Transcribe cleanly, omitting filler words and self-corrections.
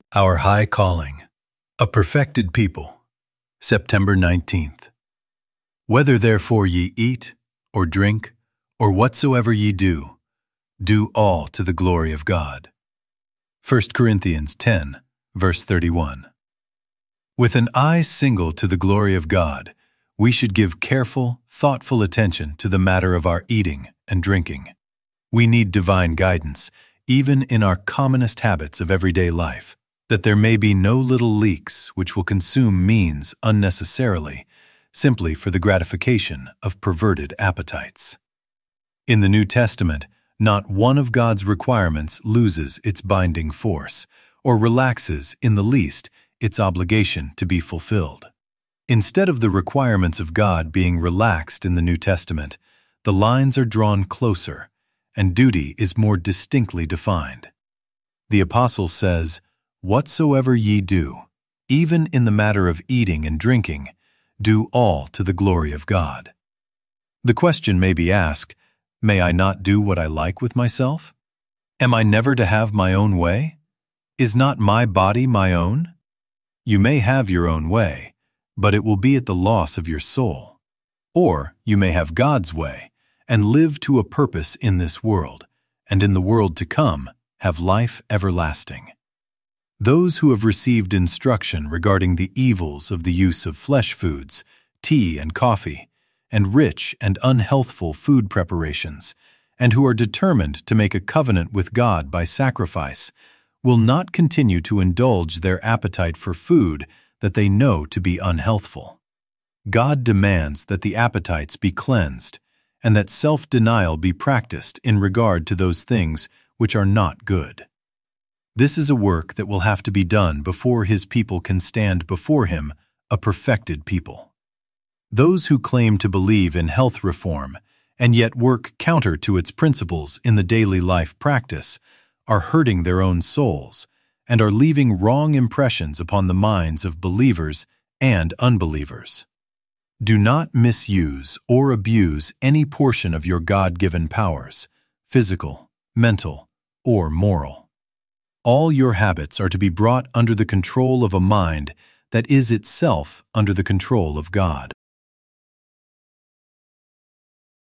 Our High Calling, a Perfected People, September 19th. Whether therefore ye eat, or drink, or whatsoever ye do, do all to the glory of God. 1 Corinthians 10, verse 31. With an eye single to the glory of God, we should give careful, thoughtful attention to the matter of our eating and drinking. We need divine guidance, even in our commonest habits of everyday life, that there may be no little leaks which will consume means unnecessarily, simply for the gratification of perverted appetites. In the New Testament, not one of God's requirements loses its binding force, or relaxes in the least its obligation to be fulfilled. Instead of the requirements of God being relaxed in the New Testament, the lines are drawn closer, and duty is more distinctly defined. The Apostle says, "Whatsoever ye do, even in the matter of eating and drinking, do all to the glory of God." The question may be asked, may I not do what I like with myself? Am I never to have my own way? Is not my body my own? You may have your own way, but it will be at the loss of your soul. Or you may have God's way and live to a purpose in this world, and in the world to come have life everlasting. Those who have received instruction regarding the evils of the use of flesh foods, tea and coffee, and rich and unhealthful food preparations, and who are determined to make a covenant with God by sacrifice, will not continue to indulge their appetite for food that they know to be unhealthful. God demands that the appetites be cleansed, and that self-denial be practiced in regard to those things which are not good. This is a work that will have to be done before His people can stand before Him, a perfected people. Those who claim to believe in health reform and yet work counter to its principles in the daily life practice are hurting their own souls and are leaving wrong impressions upon the minds of believers and unbelievers. Do not misuse or abuse any portion of your God-given powers, physical, mental, or moral. All your habits are to be brought under the control of a mind that is itself under the control of God.